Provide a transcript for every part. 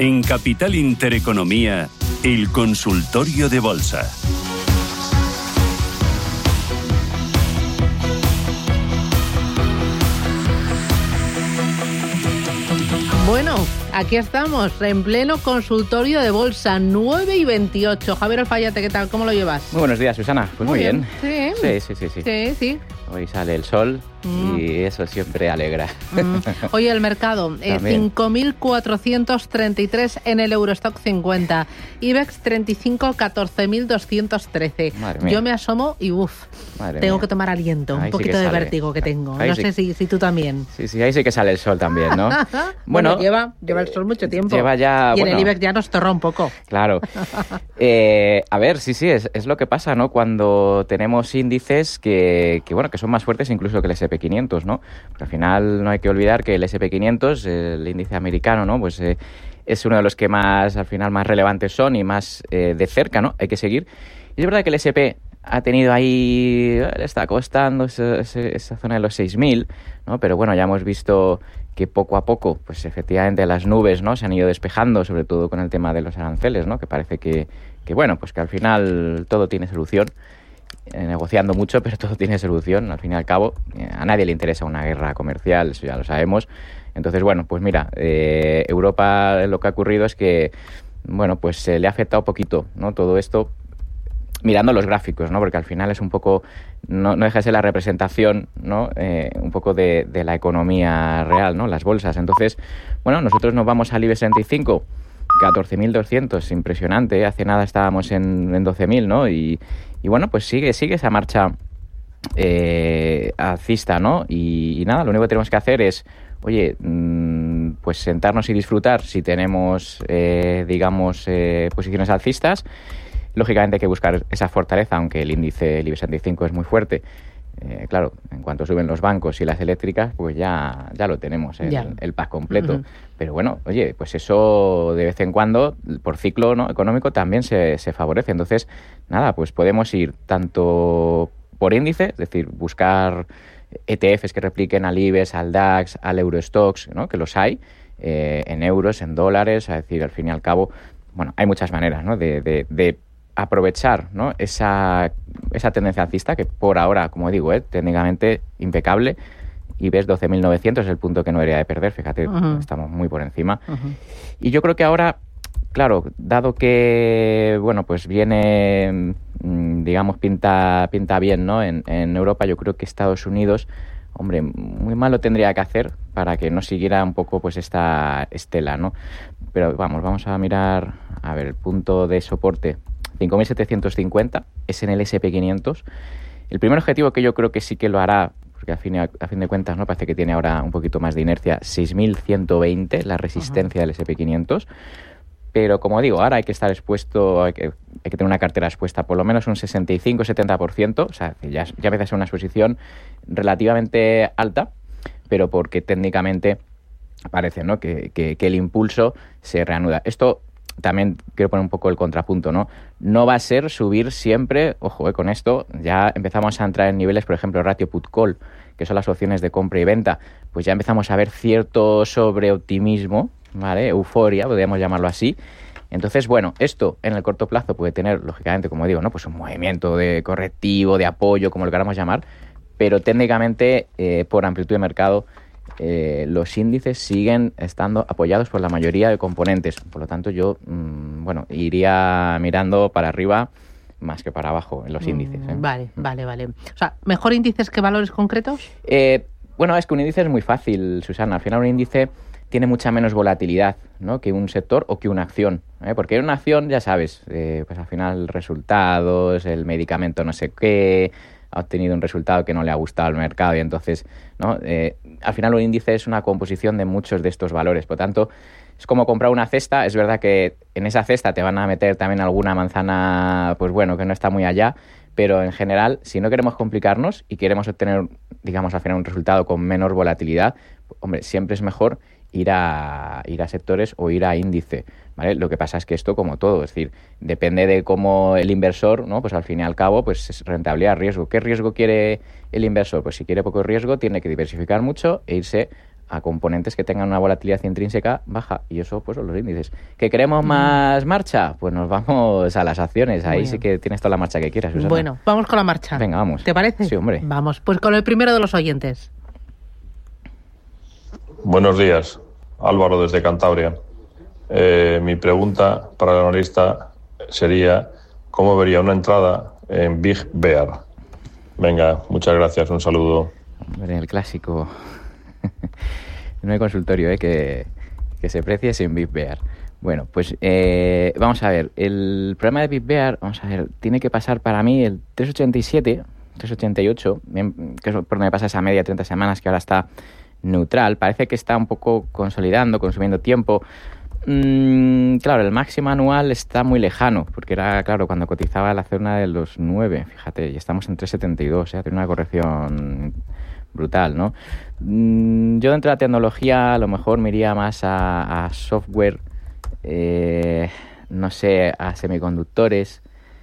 En Capital Intereconomía, el consultorio de bolsa. Bueno, aquí estamos, en pleno consultorio de bolsa, 9:28. Javier Alfayate, ¿qué tal? ¿Cómo lo llevas? Muy buenos días, Susana. Pues muy bien. Sí. Hoy sale el sol y eso siempre alegra. Oye, el mercado, 5.433 en el Eurostock 50. IBEX 35, 14.213. Yo me asomo y tengo que tomar aliento. Un poquito de vértigo que tengo. No sé si tú también. Sí, ahí sí que sale el sol también, ¿no? Bueno, lleva el sol mucho tiempo. Lleva ya, y en el IBEX ya nos torra un poco. Claro. A ver, sí, es lo que pasa, ¿no? Cuando tenemos índices que son más fuertes incluso que el S&P 500, ¿no? Porque al final no hay que olvidar que el S&P 500, el índice americano, ¿no? Pues es uno de los que más relevantes son y más de cerca, ¿no? Hay que seguir. Y es verdad que el S&P ha tenido ahí, le está costando esa zona de los 6.000, ¿no? Pero bueno, ya hemos visto que poco a poco, pues efectivamente las nubes, ¿no? Se han ido despejando, sobre todo con el tema de los aranceles, ¿no? Que parece que al final todo tiene solución. Negociando mucho, pero todo tiene solución. Al fin y al cabo, a nadie le interesa una guerra comercial, eso ya lo sabemos. Entonces, pues mira, Europa, lo que ha ocurrido es que, pues se le ha afectado poquito, ¿no? Todo esto, mirando los gráficos, ¿no? Porque al final es un poco, no deja de ser la representación, ¿no? Un poco de la economía real, ¿no? Las bolsas. Entonces, nosotros nos vamos al IBEX 35, 14.200, impresionante. Hace nada estábamos en 12.000, ¿no? Y pues sigue esa marcha alcista, ¿no? Y nada, lo único que tenemos que hacer es, pues sentarnos y disfrutar si tenemos, posiciones alcistas. Lógicamente hay que buscar esa fortaleza, aunque el índice, el IBEX 35 es muy fuerte. Claro, en cuanto suben los bancos y las eléctricas, pues ya lo tenemos, el pack completo. Uh-huh. Pero pues eso de vez en cuando, por ciclo, ¿no? económico, también se favorece. Entonces, nada, pues podemos ir tanto por índice, es decir, buscar ETFs que repliquen al IBEX, al DAX, al Eurostoxx, ¿no? Que los hay, en euros, en dólares, es decir, al fin y al cabo, hay muchas maneras, ¿no? de aprovechar, ¿no? esa tendencia alcista que por ahora, como digo, técnicamente impecable. Y ves 12.900 es el punto que no debería de perder, fíjate, uh-huh. Estamos muy por encima. Uh-huh. Y yo creo que ahora, claro, dado que, pues viene, pinta bien, ¿no? En Europa, yo creo que Estados Unidos, muy mal lo tendría que hacer para que no siguiera un poco pues esta estela, ¿no? Pero vamos a mirar, a ver, el punto de soporte 5.750 es en el S&P 500. El primer objetivo que yo creo que sí que lo hará, porque a fin de cuentas no parece que tiene ahora un poquito más de inercia, 6.120, la resistencia del S&P 500. Pero como digo, ahora hay que estar expuesto, hay que tener una cartera expuesta por lo menos un 65-70%, o sea, ya empieza a ser una exposición relativamente alta, pero porque técnicamente parece, ¿no? que el impulso se reanuda. Esto también quiero poner un poco el contrapunto, ¿no? No va a ser subir siempre, ojo, con esto ya empezamos a entrar en niveles, por ejemplo, ratio put-call, que son las opciones de compra y venta, pues ya empezamos a ver cierto sobreoptimismo, ¿vale? Euforia, podríamos llamarlo así. Entonces, esto en el corto plazo puede tener, lógicamente, como digo, ¿no? Pues un movimiento de correctivo, de apoyo, como lo queramos llamar, pero técnicamente, por amplitud de mercado, los índices siguen estando apoyados por la mayoría de componentes. Por lo tanto, yo iría mirando para arriba más que para abajo en los índices. Vale. O sea, ¿mejor índices que valores concretos? Es que un índice es muy fácil, Susana. Al final un índice tiene mucha menos volatilidad, ¿no? que un sector o que una acción. Porque en una acción, ya sabes, pues al final resultados, el medicamento no sé qué, ha obtenido un resultado que no le ha gustado al mercado y entonces, ¿no? Al final un índice es una composición de muchos de estos valores. Por tanto, es como comprar una cesta. Es verdad que en esa cesta te van a meter también alguna manzana, pues que no está muy allá, pero en general, si no queremos complicarnos y queremos obtener, al final un resultado con menor volatilidad, siempre es mejor ir a sectores o ir a índice, ¿vale? Lo que pasa es que esto, como todo, es decir, depende de cómo el inversor, ¿no? Pues al fin y al cabo, pues es rentabilidad, riesgo. ¿Qué riesgo quiere el inversor? Pues si quiere poco riesgo, tiene que diversificar mucho e irse a componentes que tengan una volatilidad intrínseca baja, y eso pues son los índices. ¿Que queremos más marcha? Pues nos vamos a las acciones. Ahí sí que tienes toda la marcha que quieras, Susana. Bueno, vamos con la marcha. Venga, vamos. ¿Te parece? Sí, hombre. Vamos, pues con el primero de los oyentes. Buenos días, Álvaro desde Cantabria. Mi pregunta para el analista sería: ¿cómo vería una entrada en Big Bear? Venga, muchas gracias, un saludo. Hombre, el clásico. No hay consultorio que se precie sin Big Bear. Bueno, pues vamos a ver. El problema de Big Bear, tiene que pasar para mí el 387, 388, que es por donde pasa esa media de 30 semanas que ahora está neutral. Parece que está un poco consolidando, consumiendo tiempo. Claro, el máximo anual está muy lejano, porque era, claro, cuando cotizaba la zona de los 9, fíjate, y estamos en 3,72, tiene una corrección brutal, ¿no? Yo dentro de la tecnología a lo mejor me iría más a software, no sé, a semiconductores,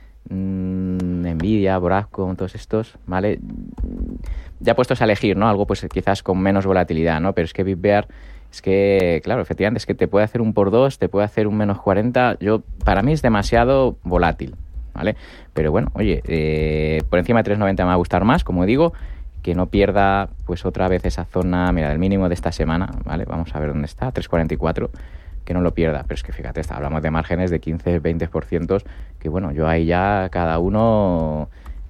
Nvidia, Broadcom, todos estos, ¿vale? Ya puestos a elegir, ¿no? Algo pues quizás con menos volatilidad, ¿no? Pero es que Big Bear, es que, claro, efectivamente, es que te puede hacer un por 2, te puede hacer un menos 40. Para mí es demasiado volátil, ¿vale? Pero bueno, oye, por encima de 3,90 me va a gustar más, como digo, que no pierda pues otra vez esa zona, mira, el mínimo de esta semana, ¿vale? Vamos a ver dónde está, 3,44, que no lo pierda. Pero es que fíjate, hablamos de márgenes de 15-20%, que bueno, yo ahí ya cada uno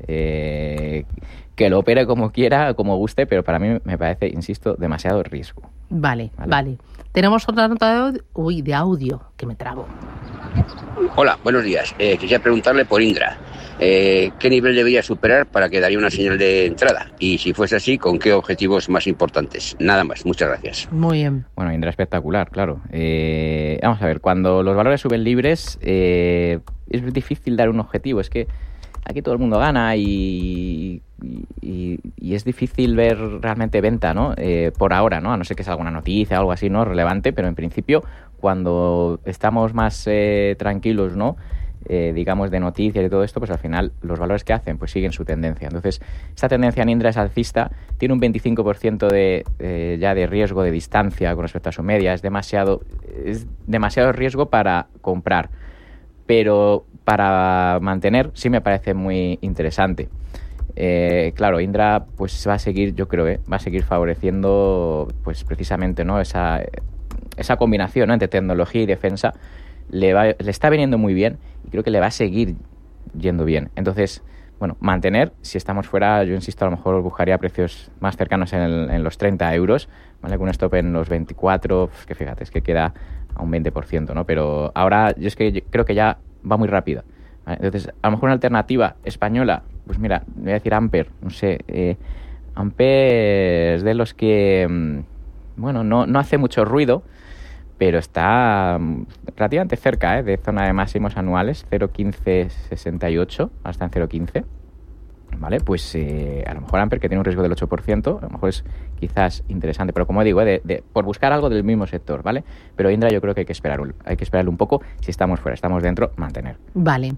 que lo opere como quiera, como guste, pero para mí me parece, insisto, demasiado riesgo. Vale. Tenemos otra nota de audio, que me trabo. Hola, buenos días. Quisiera preguntarle por Indra. ¿Qué nivel debería superar para que daría una señal de entrada? Y si fuese así, ¿con qué objetivos más importantes? Nada más, muchas gracias. Muy bien. Bueno, Indra espectacular, claro. Vamos a ver, cuando los valores suben libres, es difícil dar un objetivo. Es que aquí todo el mundo gana y es difícil ver realmente venta, ¿no? Por ahora, ¿no? A no ser que sea alguna noticia o algo así, ¿no? Relevante, pero en principio, cuando estamos más tranquilos, ¿no? Digamos, de noticias y todo esto, pues al final los valores que hacen pues siguen su tendencia. Entonces, esta tendencia en Indra es alcista, tiene un 25% ya de riesgo de distancia con respecto a su media, es demasiado riesgo para comprar, pero para mantener sí me parece muy interesante. Claro, Indra pues va a seguir, yo creo, va a seguir favoreciendo pues precisamente, ¿no? esa combinación, ¿no? Entre tecnología y defensa. Le está viniendo muy bien y creo que le va a seguir yendo bien. Entonces, bueno, mantener, si estamos fuera, yo insisto, a lo mejor buscaría precios más cercanos en los 30 euros, ¿vale? Con un stop en los 24, que fíjate, es que queda a un 20%, ¿no? Pero ahora yo creo que ya va muy rápido, ¿vale? Entonces, a lo mejor una alternativa española, pues mira, voy a decir Amper, no sé, Amper es de los que, bueno, no hace mucho ruido, pero está relativamente cerca de zona de máximos anuales, 0,1568, hasta en 0,15, ¿vale? Pues a lo mejor Amper, que tiene un riesgo del 8%, a lo mejor es quizás interesante, pero como digo, por buscar algo del mismo sector, ¿vale? Pero Indra yo creo que hay que esperarlo un poco. Si estamos fuera, estamos dentro, mantener. Vale.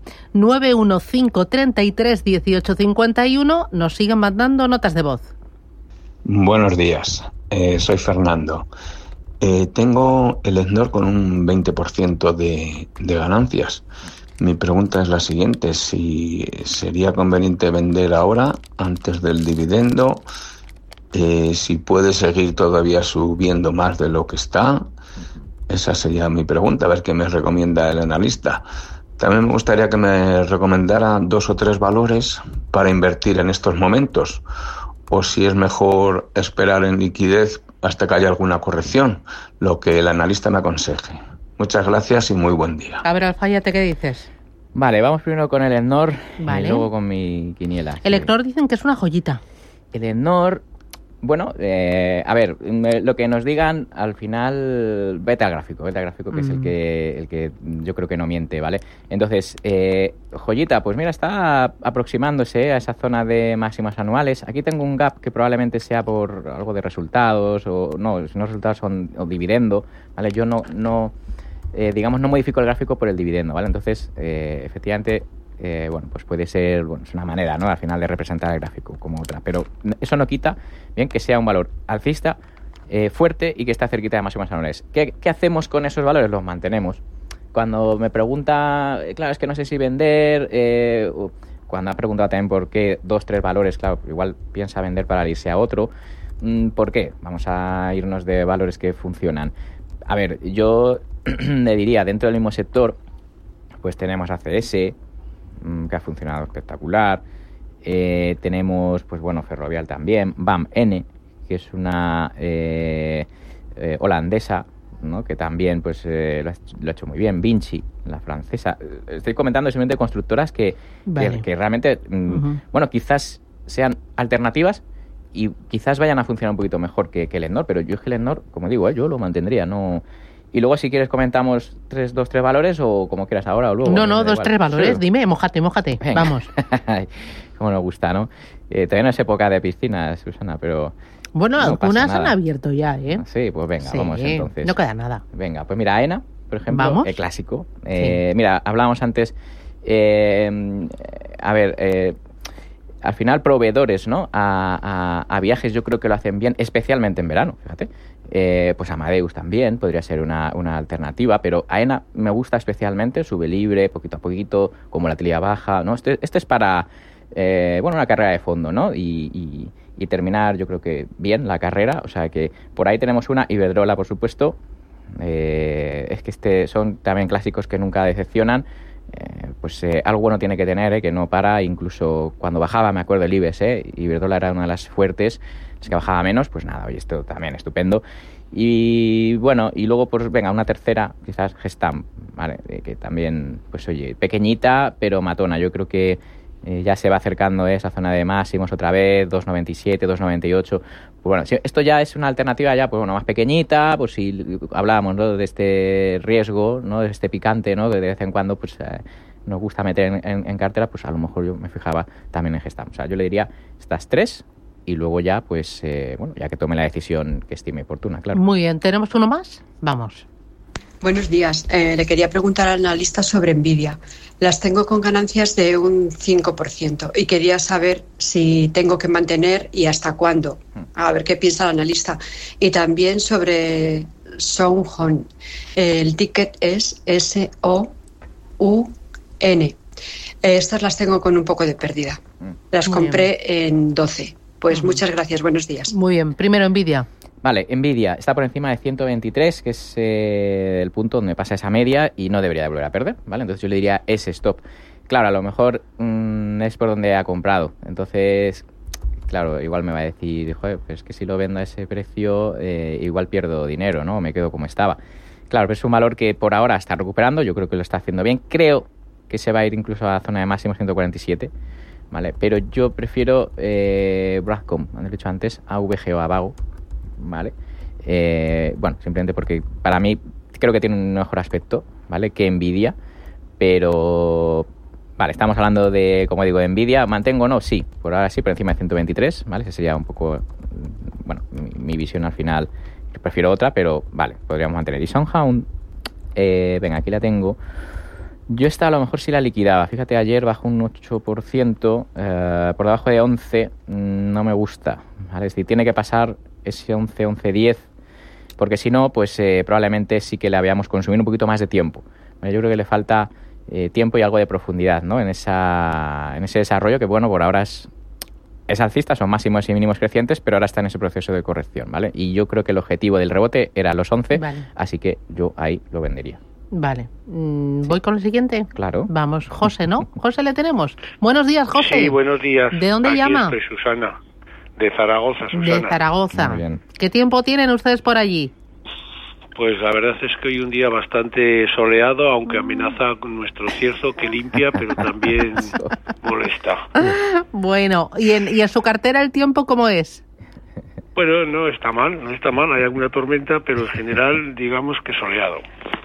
915331851, nos siguen mandando notas de voz. Buenos días, soy Fernando. Tengo el Egnor con un 20% de ganancias. Mi pregunta es la siguiente: si sería conveniente vender ahora, antes del dividendo, si puede seguir todavía subiendo más de lo que está. Esa sería mi pregunta, a ver qué me recomienda el analista. También me gustaría que me recomendara 2 o 3 valores para invertir en estos momentos, o si es mejor esperar en liquidez hasta que haya alguna corrección, lo que el analista me aconseje. Muchas gracias y muy buen día. A ver, Alfayate, ¿qué dices? Vale, vamos primero con el Egnor, vale, y luego con mi quiniela. El Egnor dicen que es una joyita. El Egnor, bueno, a ver, lo que nos digan, al final, vete al gráfico, que es el que yo creo que no miente, ¿vale? Entonces, joyita, pues mira, está aproximándose a esa zona de máximas anuales. Aquí tengo un gap que probablemente sea por algo de resultados, o no, si no resultados son o dividendo, ¿vale? Yo no modifico el gráfico por el dividendo, ¿vale? Entonces, efectivamente, bueno, pues puede ser, bueno, es una manera, ¿no? Al final de representar el gráfico como otra, pero eso no quita bien que sea un valor alcista fuerte y que está cerquita de máximos anuales. ¿Qué hacemos con esos valores? Los mantenemos. Cuando me pregunta, claro, es que no sé si vender, cuando ha preguntado también por qué 2-3 valores, claro, igual piensa vender para irse a otro. ¿Por qué? Vamos a irnos de valores que funcionan. A ver, yo le diría, dentro del mismo sector, pues tenemos ACS, que ha funcionado espectacular. Tenemos, pues bueno, Ferrovial también, BAM-N, que es una holandesa, ¿no? Que también pues lo ha hecho muy bien. Vinci, la francesa. Estoy comentando simplemente constructoras que realmente, bueno, quizás sean alternativas y quizás vayan a funcionar un poquito mejor que el Elecnor, pero yo es que el Elecnor, como digo, yo lo mantendría, no... Y luego, si quieres, comentamos 2-3 valores o como quieras ahora o luego. No, 2-3 valores. Sí. Dime, mójate. Venga. Vamos. Como nos gusta, ¿no? Todavía no es época de piscinas, Susana, pero... Bueno, no algunas han abierto ya, ¿eh? Sí, pues venga, vamos entonces. No queda nada. Venga, pues mira, AENA, por ejemplo, ¿Vamos? El clásico. Sí. Mira, hablábamos antes... al final proveedores, ¿no? A viajes yo creo que lo hacen bien, especialmente en verano, fíjate. Pues Amadeus también podría ser una alternativa, pero AENA me gusta especialmente, sube libre, poquito a poquito, como la trilha baja, ¿no? Este es para, una carrera de fondo, ¿no? Y terminar, yo creo que bien la carrera, o sea que por ahí tenemos una, Iberdrola, por supuesto, es que son también clásicos que nunca decepcionan. Algo bueno tiene que tener, que no para, incluso cuando bajaba, me acuerdo el IBEX, Iberdrola era una de las fuertes, las que bajaba menos, pues nada, oye, esto también estupendo. Y bueno, y luego pues venga, una tercera, quizás Gestamp, ¿vale? Que también, pues oye, pequeñita, pero matona, yo creo que ya se va acercando esa zona de máximos otra vez, 2,97, 2,98. Pues bueno, si esto ya es una alternativa ya, pues bueno, más pequeñita, pues si hablábamos, ¿no? De este riesgo, ¿no? De este picante, ¿no? Que de vez en cuando pues nos gusta meter en cartera, pues a lo mejor yo me fijaba también en Gestamp. O sea, yo le diría estas 3 y luego ya, pues, ya que tome la decisión que estime oportuna, claro. Muy bien, ¿tenemos uno más? Vamos. Buenos días. Le quería preguntar al analista sobre Nvidia. Las tengo con ganancias de un 5% y quería saber si tengo que mantener y hasta cuándo. A ver qué piensa el analista. Y también sobre Songhon. El ticket es SOUN. Estas las tengo con un poco de pérdida. Las compré en 12. Pues muchas gracias. Buenos días. Muy bien. Primero Nvidia. Vale, Nvidia está por encima de 123, que es el punto donde pasa esa media y no debería de volver a perder, ¿vale? Entonces yo le diría ese stop. Claro, a lo mejor es por donde ha comprado. Entonces, claro, igual me va a decir, joder, pues es que si lo vendo a ese precio, igual pierdo dinero, ¿no? Me quedo como estaba. Claro, pero es un valor que por ahora está recuperando, yo creo que lo está haciendo bien. Creo que se va a ir incluso a la zona de máximo 147, ¿vale? Pero yo prefiero Broadcom, han dicho antes, AVG o Avago, ¿vale? Simplemente porque para mí creo que tiene un mejor aspecto, ¿vale? Que Nvidia, pero vale, estamos hablando de, como digo, de Nvidia. ¿Mantengo o no? Sí, por ahora sí, por encima de 123, ¿vale? Esa sería un poco, mi visión al final. Prefiero otra, pero vale, podríamos mantener. Y Songhon, venga, aquí la tengo. Yo esta a lo mejor sí la liquidaba. Fíjate, ayer bajó un 8%, por debajo de 11 no me gusta, ¿vale? Es decir, tiene que pasar ese 11-11-10, porque si no, pues probablemente sí que la veamos consumir un poquito más de tiempo, ¿vale? Yo creo que le falta tiempo y algo de profundidad, ¿no? En ese desarrollo que, bueno, por ahora es alcista, son máximos y mínimos crecientes, pero ahora está en ese proceso de corrección, ¿vale? Y yo creo que el objetivo del rebote era los 11, vale. Así que yo ahí lo vendería. Vale. ¿Voy con el siguiente? Claro. Vamos, José, ¿no? José, le tenemos. Buenos días, José. Sí, buenos días. ¿De dónde Aquí llama? Soy Susana, de Zaragoza, Susana. De Zaragoza. Muy bien. ¿Qué tiempo tienen ustedes por allí? Pues la verdad es que hoy un día bastante soleado, aunque amenaza con nuestro cierzo que limpia, pero también molesta. Bueno, ¿y en su cartera el tiempo cómo es? Bueno, no está mal, hay alguna tormenta, pero en general digamos que soleado.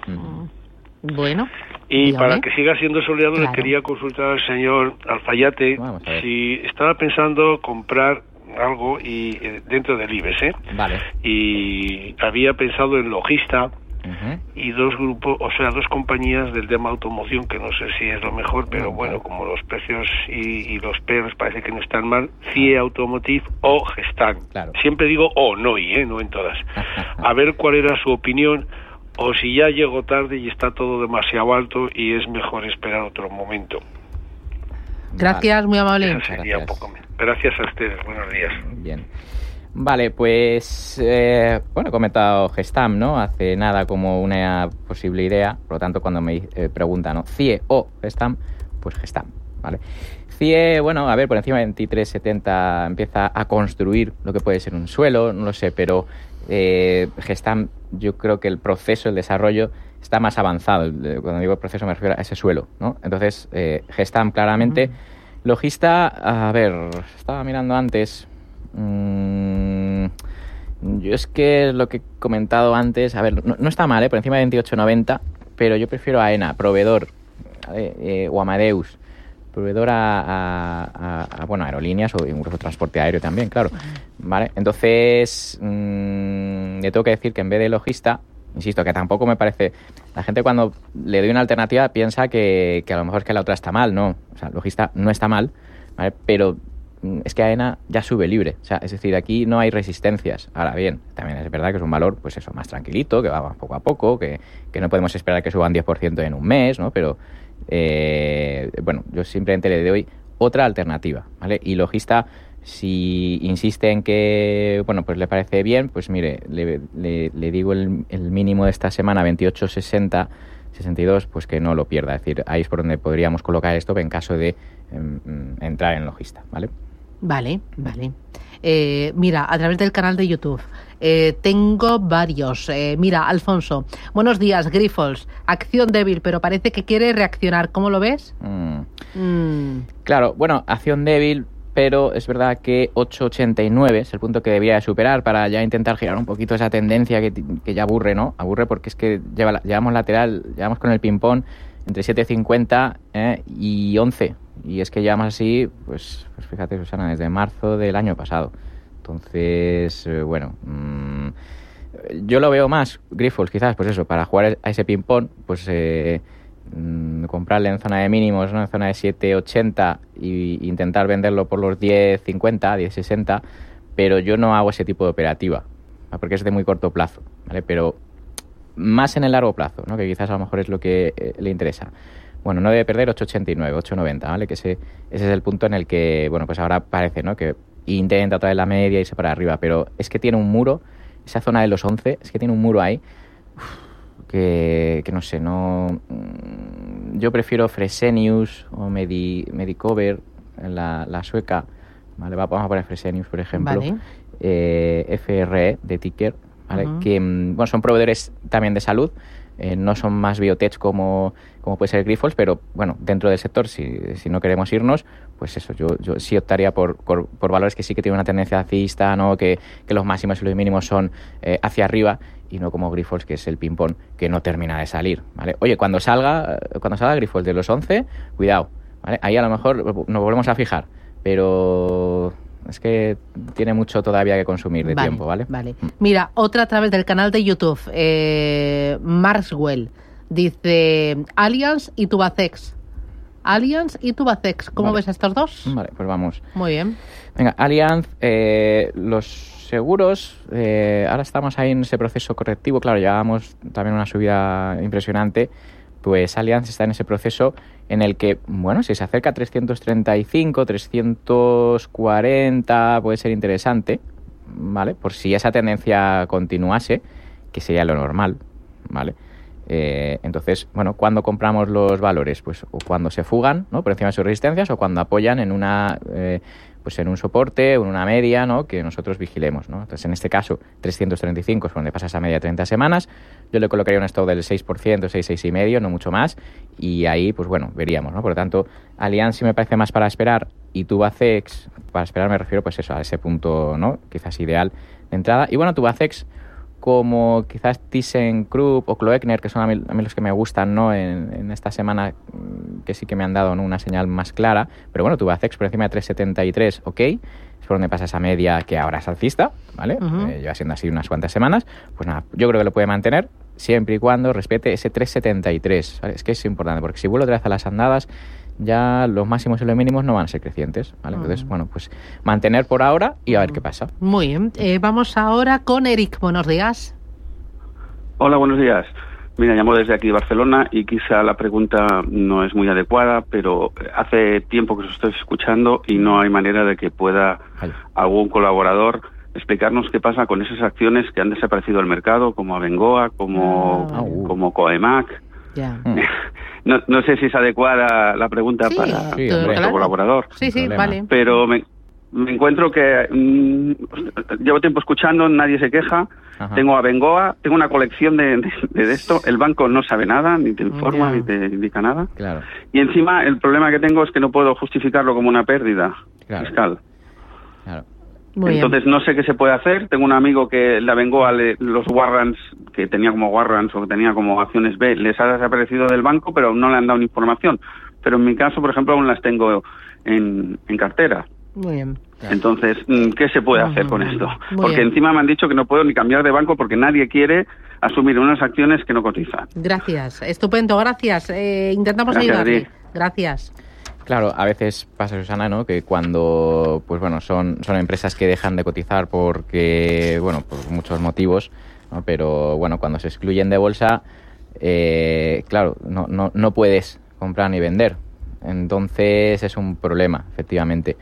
Bueno. Y dígame. para que siga siendo soleado, claro, le quería consultar al señor Alfayate si estaba pensando comprar algo y dentro del IBEX, Vale. Y había pensado en Logista y dos grupos, o sea, dos compañías del tema automoción, que no sé si es lo mejor, pero bueno, como los precios y los PERs parece que no están mal, CIE Automotive o Gestamp. Claro. Siempre digo no en todas. A ver cuál era su opinión, o si ya llegó tarde y está todo demasiado alto y es mejor esperar otro momento. Gracias, muy amable. Eso sería un poco. Gracias a ustedes, buenos días. Bien. Vale, pues he comentado Gestamp, ¿no? Hace nada como una posible idea, por lo tanto cuando me preguntan, ¿no? CIE o Gestamp, pues Gestamp, ¿vale? CIE, a ver, por encima de 23,70 empieza a construir lo que puede ser un suelo, no lo sé, pero Gestamp, yo creo que el proceso, el desarrollo está más avanzado. Cuando digo proceso me refiero a ese suelo, ¿no? Entonces, Gestamp claramente. Logista, a ver, estaba mirando antes. Yo es que lo que he comentado antes, a ver, no está mal, por encima de 28,90, pero yo prefiero a AENA, proveedor, o Amadeus, proveedor a aerolíneas o incluso transporte aéreo también, claro, ¿vale? Entonces, le tengo que decir que en vez de Logista, insisto, que tampoco me parece... La gente cuando le doy una alternativa piensa que a lo mejor es que la otra está mal, no. O sea, Logista no está mal, ¿vale? Pero es que AENA ya sube libre. O sea, es decir, aquí no hay resistencias. Ahora bien, también es verdad que es un valor, pues eso, más tranquilito, que va poco a poco, que no podemos esperar que suban 10% en un mes, ¿no? Pero, yo simplemente le doy otra alternativa, ¿vale? Y Logista, si insiste en que, pues le parece bien, pues mire, le digo el mínimo de esta semana, 28,60, 62, pues que no lo pierda. Es decir, ahí es por donde podríamos colocar esto en caso de entrar en Logista, ¿vale? Vale. Mira, a través del canal de YouTube tengo varios. Mira, Alfonso, buenos días, Grifols. Acción débil, pero parece que quiere reaccionar. ¿Cómo lo ves? Claro, acción débil, pero es verdad que 8,89 es el punto que debería de superar para ya intentar girar un poquito esa tendencia que ya aburre, ¿no? Aburre porque es que llevamos con el ping-pong entre 7,50 y 11. Y es que llevamos así, pues fíjate, Susana, desde marzo del año pasado. Entonces, yo lo veo más, Grifols, quizás, pues eso, para jugar a ese ping-pong, pues comprarle en zona de mínimos, ¿no? En zona de 7,80 y intentar venderlo por los 10,50, 10,60, pero yo no hago ese tipo de operativa, ¿vale? Porque es de muy corto plazo, ¿vale? Pero más en el largo plazo, ¿no? Que quizás a lo mejor es lo que le interesa. No debe perder 8,89, 8,90, ¿vale? Que ese es el punto en el que, pues ahora parece, ¿no? Que intenta otra vez la media y irse para arriba, pero es que tiene un muro, esa zona de los 11, es que tiene un muro ahí, que no sé, yo prefiero Fresenius o Medicover, la sueca, ¿vale? Vamos a poner Fresenius, por ejemplo, vale. FRE de ticker, ¿vale? Que son proveedores también de salud, no son más biotech como puede ser Grifols, pero dentro del sector, si no queremos irnos, pues eso, yo sí optaría por valores que sí que tienen una tendencia alcista, ¿no? Que los máximos y los mínimos son hacia arriba, y no como Grifols, que es el ping-pong que no termina de salir, ¿vale? Oye, cuando salga Grifols de los 11, cuidado, ¿vale? Ahí a lo mejor nos volvemos a fijar, pero es que tiene mucho todavía que consumir de tiempo, ¿vale? Vale. Mira, otra a través del canal de YouTube, Marswell, dice Allianz y Tubacex. Allianz y Tubacex, ¿cómo ves a estos dos? Vale, pues vamos. Muy bien. Venga, Allianz, los seguros, ahora estamos ahí en ese proceso correctivo, claro, llevábamos también una subida impresionante, pues Allianz está en ese proceso en el que, si se acerca a 335, 340, puede ser interesante, ¿vale? Por si esa tendencia continuase, que sería lo normal, ¿vale? Entonces, ¿cuándo compramos los valores? Pues o cuando se fugan, ¿no? Por encima de sus resistencias, o cuando apoyan en en un soporte o en una media, ¿no? Que nosotros vigilemos, ¿no? Entonces, en este caso, 335 es donde pasa esa media de 30 semanas. Yo le colocaría un stop del 6%, 6,5%, no mucho más. Y ahí, pues veríamos, ¿no? Por lo tanto, Allianz sí me parece más para esperar, y Tubacex, para esperar me refiero, pues eso, a ese punto, ¿no? Quizás ideal de entrada. Y Tubacex, como quizás ThyssenKrupp o Kloeckner, que son a mí los que me gustan, ¿no? En esta semana, que sí que me han dado, ¿no? Una señal más clara, pero Tubacex por encima de 3,73, ok, es por donde pasa esa media que ahora es alcista, ¿vale? Lleva siendo así unas cuantas semanas, pues nada, yo creo que lo puede mantener, siempre y cuando respete ese 3,73, ¿vale? Es que es importante, porque si vuelve otra vez a las andadas, ya los máximos y los mínimos no van a ser crecientes, ¿vale? Entonces, bueno, pues mantener por ahora y a ver qué pasa. Muy bien. Vamos ahora con Eric. Buenos días. Hola, buenos días. Mira, llamo desde aquí Barcelona y quizá la pregunta no es muy adecuada, pero hace tiempo que os estoy escuchando y no hay manera de que pueda algún colaborador explicarnos qué pasa con esas acciones que han desaparecido del mercado, como Abengoa, como Coemac. Yeah. No sé si es adecuada la pregunta para nuestro colaborador. Sí, vale. Pero me encuentro que llevo tiempo escuchando, nadie se queja. Ajá. Tengo Abengoa, tengo una colección de esto. El banco no sabe nada, ni te informa, ni te indica nada. Claro. Y encima el problema que tengo es que no puedo justificarlo como una pérdida fiscal. Claro. Entonces no sé qué se puede hacer. Tengo un amigo que la Abengoa, los warrants, que tenía como warrants o que tenía como acciones B, les ha desaparecido del banco, pero no le han dado ni información. Pero en mi caso, por ejemplo, aún las tengo en cartera. Muy bien. Entonces, ¿qué se puede hacer con esto? Muy porque bien. Encima me han dicho que no puedo ni cambiar de banco porque nadie quiere asumir unas acciones que no cotizan. Gracias. Estupendo, gracias. Intentamos ayudarle. Gracias. Claro, a veces pasa, Susana, ¿no? Que cuando, pues bueno, son empresas que dejan de cotizar porque, bueno, por muchos motivos, ¿no? Pero bueno, cuando se excluyen de bolsa, claro, no puedes comprar ni vender. Entonces es un problema, efectivamente.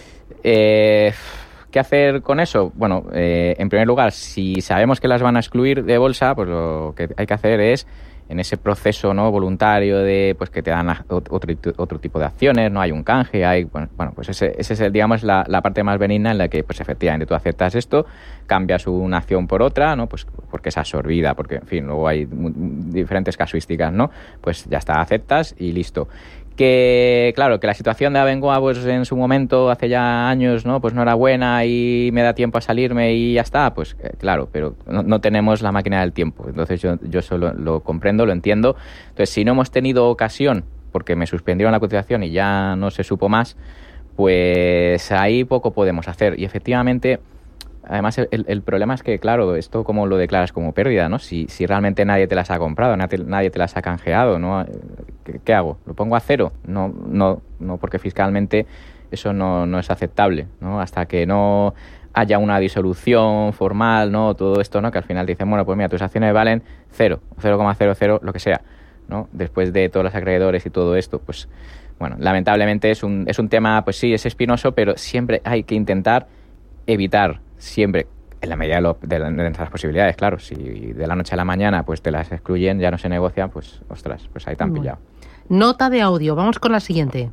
¿Qué hacer con eso? Bueno, en primer lugar, si sabemos que las van a excluir de bolsa, pues lo que hay que hacer es, en ese proceso, ¿no?, voluntario de, pues, que te dan otro tipo de acciones, no hay un canje, hay, bueno, pues ese es digamos la parte más benigna en la que, pues, efectivamente tú aceptas esto, cambias una acción por otra, ¿no?, pues porque es absorbida, porque, en fin, luego hay diferentes casuísticas, ¿no? Pues ya está, aceptas y listo. Que, claro, que la situación de Abengoa, pues en su momento, hace ya años, ¿no?, pues no era buena y me da tiempo a salirme y ya está, pues claro, pero no tenemos la máquina del tiempo. Entonces yo solo lo comprendo, lo entiendo. Entonces, si no hemos tenido ocasión, porque me suspendieron la cotización y ya no se supo más, pues ahí poco podemos hacer. Y efectivamente, además el problema es que, claro, esto como lo declaras como pérdida, ¿no? Si realmente nadie te las ha comprado, nadie te las ha canjeado, ¿no? ¿Qué hago? ¿Lo pongo a cero? No, porque fiscalmente eso no es aceptable, ¿no? Hasta que no haya una disolución formal, ¿no? Todo esto, ¿no? Que al final dicen, bueno, pues mira, tus acciones valen 0,00, lo que sea, ¿no? Después de todos los acreedores y todo esto, pues, bueno, lamentablemente es un tema, pues sí, es espinoso, pero siempre hay que intentar evitar, siempre, en la medida de nuestras posibilidades, claro. Si de la noche a la mañana pues te las excluyen, ya no se negocian, pues ostras, pues ahí te han pillado. Nota de audio, vamos con la siguiente.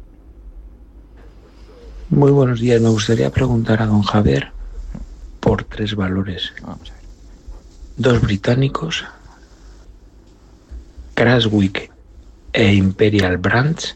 Muy buenos días, me gustaría preguntar a don Javier por 3 valores. Vamos a ver. 2 británicos, Cranswick e Imperial Brands.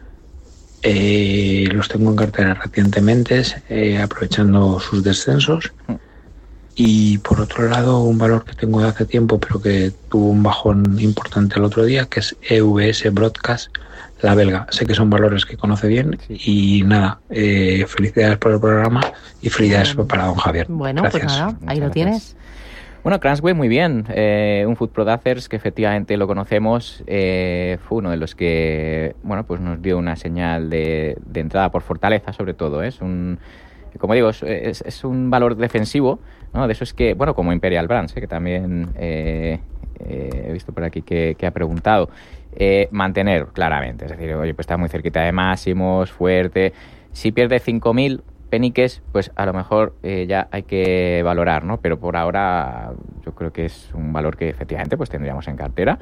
Los tengo en cartera recientemente, aprovechando sus descensos. Y por otro lado, un valor que tengo de hace tiempo, pero que tuvo un bajón importante el otro día, que es EVS Broadcast, la belga. Sé que son valores que conoce bien. Y nada, felicidades por el programa y felicidades para don Javier. Bueno, gracias. Pues nada, ahí lo tienes. Bueno, Cranswick muy bien, un Food Producers que efectivamente lo conocemos, fue uno de los que, bueno, pues nos dio una señal de entrada por fortaleza, sobre todo. Es como digo, es un valor defensivo, ¿no? De eso es que, bueno, como Imperial Brands, que también he visto por aquí que ha preguntado, mantener claramente, es decir, oye, pues está muy cerquita de máximos, fuerte. Si pierde 5.000 peniques, pues a lo mejor ya hay que valorar, ¿no? Pero por ahora yo creo que es un valor que efectivamente pues tendríamos en cartera.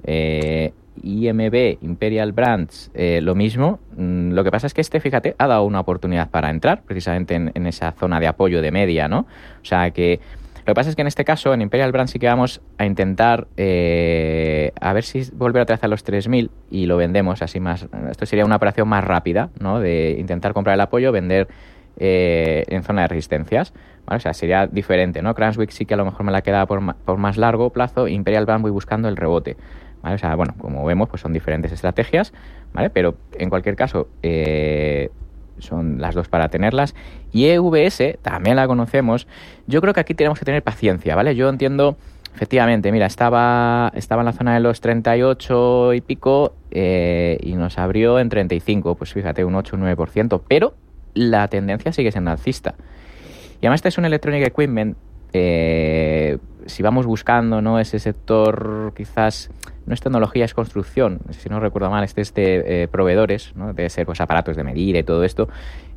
IMB, Imperial Brands, lo mismo. Lo que pasa es que fíjate, ha dado una oportunidad para entrar precisamente en esa zona de apoyo de media, ¿no? O sea que lo que pasa es que en este caso, en Imperial Brands sí que vamos a intentar a ver si volver otra vez a los 3.000 y lo vendemos así más. Esto sería una operación más rápida, ¿no? De intentar comprar el apoyo, vender en zona de resistencias, ¿vale? O sea, sería diferente, ¿no? Cranswick sí que a lo mejor me la quedaba por más largo plazo. Imperial Brands voy buscando el rebote, ¿vale? O sea, bueno, como vemos, pues son diferentes estrategias, ¿vale? Pero en cualquier caso, son las dos para tenerlas. Y EVS también la conocemos. Yo creo que aquí tenemos que tener paciencia, ¿vale? Yo entiendo Efectivamente, mira, estaba en la zona de los 38 y pico y nos abrió en 35, pues fíjate, un 8 o 9%, pero la tendencia sigue siendo alcista. Y además este es un electronic equipment, si vamos buscando, ¿no?, ese sector, quizás no es tecnología, es construcción, si no recuerdo mal, este proveedores, ¿no?, debe ser pues aparatos de medida y todo esto.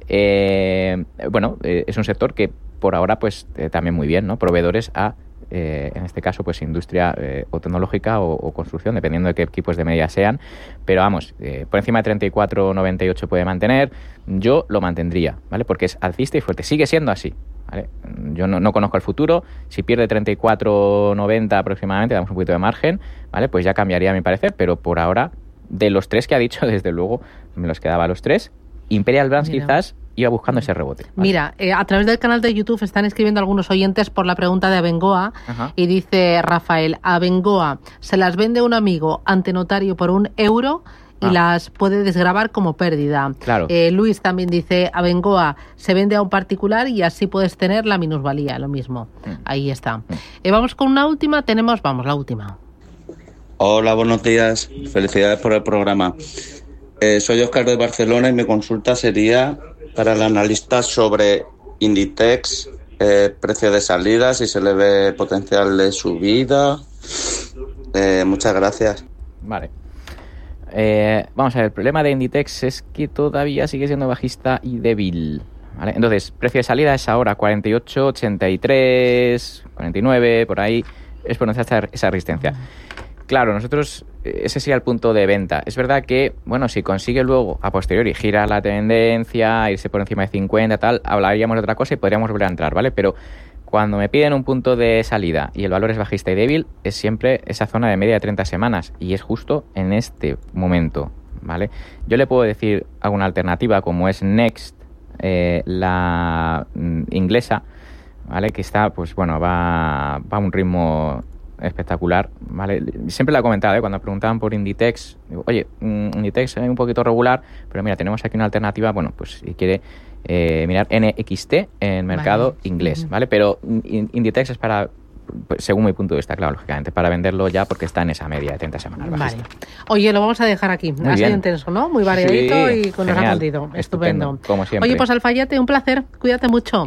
Es un sector que por ahora pues también muy bien, ¿no?, proveedores a en este caso pues industria o tecnológica o construcción, dependiendo de qué equipos de medida sean, pero vamos, por encima de 34,98 puede mantener. Yo lo mantendría, ¿vale?, porque es alcista y fuerte, sigue siendo así, ¿vale? Yo no conozco el futuro. Si pierde 34,90 aproximadamente, damos un poquito de margen, ¿vale?, pues ya cambiaría mi parecer, pero por ahora, de los tres que ha dicho, desde luego me los quedaba los tres. Imperial Brands quizás iba buscando ese rebote, ¿vale? Mira, a través del canal de YouTube están escribiendo algunos oyentes por la pregunta de Abengoa. Ajá. Y dice Rafael, Abengoa se las vende un amigo ante notario por €1 y las puede desgravar como pérdida. Claro. Luis también dice, Abengoa se vende a un particular y así puedes tener la minusvalía, lo mismo. Ahí está. Vamos con una última, la última. Hola, buenos días, felicidades por el programa. Soy Óscar de Barcelona y mi consulta sería para el analista sobre Inditex, precio de salida, si se le ve potencial de subida. Muchas gracias. Vale. Vamos a ver, el problema de Inditex es que todavía sigue siendo bajista y débil, ¿vale? Entonces, precio de salida es ahora 48, 83, 49, por ahí, es por donde está esa resistencia. Claro, nosotros, ese sería el punto de venta. Es verdad que, bueno, si consigue luego, a posteriori, girar la tendencia, irse por encima de 50, tal, hablaríamos de otra cosa y podríamos volver a entrar, ¿vale? Pero cuando me piden un punto de salida y el valor es bajista y débil, es siempre esa zona de media de 30 semanas y es justo en este momento, ¿vale? Yo le puedo decir alguna alternativa como es Next, la inglesa, ¿vale? Que está, pues bueno, va a un ritmo espectacular, ¿vale? Siempre la he comentado, cuando preguntaban por Inditex, digo, oye, Inditex es un poquito regular, pero mira, tenemos aquí una alternativa, bueno, pues si quiere mirar NXT en mercado inglés, ¿vale? Pero Inditex es para, pues, según mi punto de vista, claro, lógicamente, para venderlo ya porque está en esa media de 30 semanas. Vale. Oye, lo vamos a dejar aquí. Ha sido intenso, ¿no? Muy variadito y con nos ha rendido. Estupendo. Como siempre. Oye, pues Alfayate, un placer. Cuídate mucho.